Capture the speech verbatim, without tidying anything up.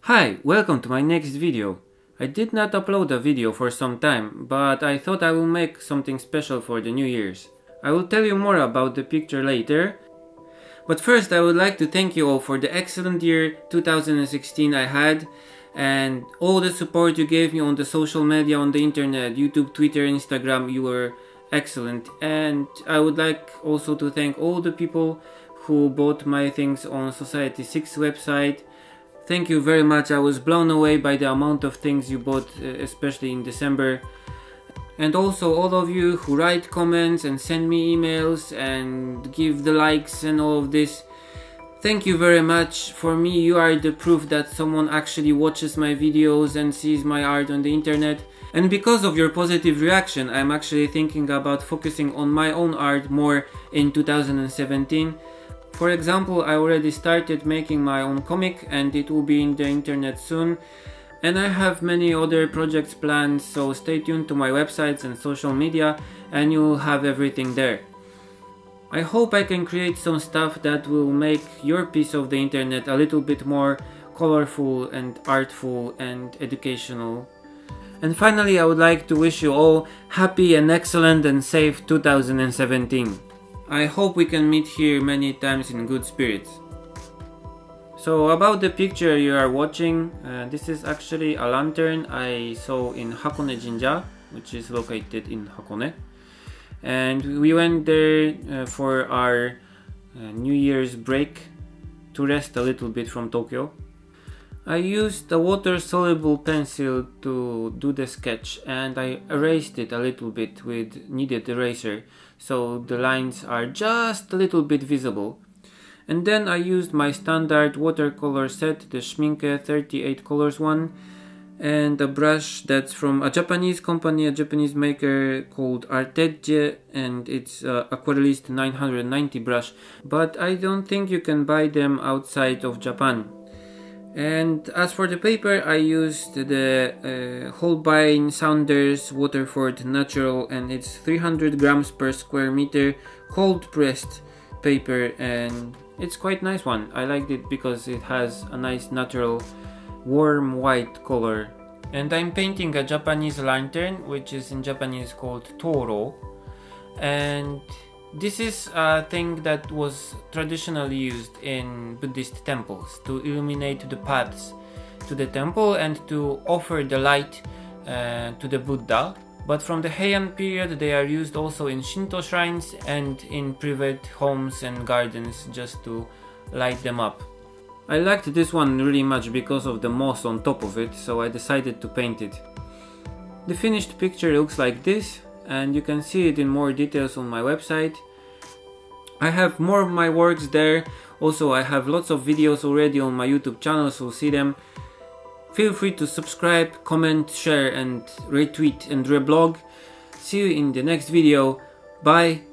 Hi, welcome to my next video. I did not upload a video for some time, but I thought I will make something special for the New Year's. I will tell you more about the picture later, but first I would like to thank you all for the excellent year two thousand sixteen I had, and all the support you gave me on the social media, on the internet, YouTube, Twitter, Instagram. You were excellent. And I would like also to thank all the people who bought my things on Society six website. Thank you very much. I was blown away by the amount of things you bought, especially in December. And also all of you who write comments and send me emails and give the likes and all of this. Thank you very much. For me, you are the proof that someone actually watches my videos and sees my art on the internet. And because of your positive reaction, I'm actually thinking about focusing on my own art more in two thousand seventeen. For example, I already started making my own comic and it will be in the internet soon. And I have many other projects planned, so stay tuned to my websites and social media and you'll have everything there. I hope I can create some stuff that will make your piece of the internet a little bit more colorful and artful and educational. And finally, I would like to wish you all happy and excellent and safe two thousand seventeen. I hope we can meet here many times in good spirits. So about the picture you are watching, uh, this is actually a lantern I saw in Hakone Jinja, which is located in Hakone. And we went there uh, for our uh, New Year's break to rest a little bit from Tokyo. I used a water-soluble pencil to do the sketch and I erased it a little bit with kneaded eraser, so the lines are just a little bit visible. And then I used my standard watercolor set, the Schmincke thirty-eight colors one, and a brush that's from a Japanese company, a Japanese maker called Artedge, and it's uh, Aquarellist nine hundred ninety brush, but I don't think you can buy them outside of Japan. And as for the paper, I used the uh, Holbein Saunders Waterford Natural, and it's three hundred grams per square meter cold pressed paper, and it's quite nice one. I liked it because it has a nice natural warm white color. And I'm painting a Japanese lantern, which is in Japanese called Toro, and this is a thing that was traditionally used in Buddhist temples to illuminate the paths to the temple and to offer the light uh, to the Buddha. But from the Heian period they are used also in Shinto shrines and in private homes and gardens just to light them up. I liked this one really much because of the moss on top of it, so I decided to paint it. The finished picture looks like this, and you can see it in more details on my website. I have more of my works there. Also, I have lots of videos already on my YouTube channel, so see them. Feel free to subscribe, comment, share and retweet and reblog. See you in the next video. Bye!